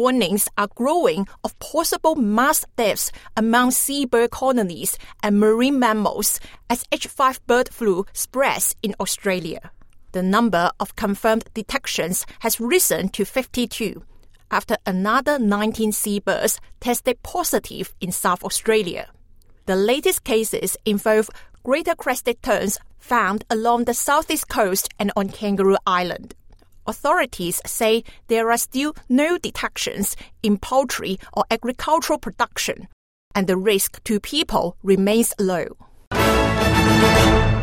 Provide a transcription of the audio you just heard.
warnings are growing of possible mass deaths among seabird colonies and marine mammals as H5 bird flu spreads in Australia. The number of confirmed detections has risen to 52, after another 19 seabirds tested positive in South Australia. The latest cases involve greater crested terns found along the southeast coast and on Kangaroo Island. Authorities say there are still no detections in poultry or agricultural production, and the risk to people remains low.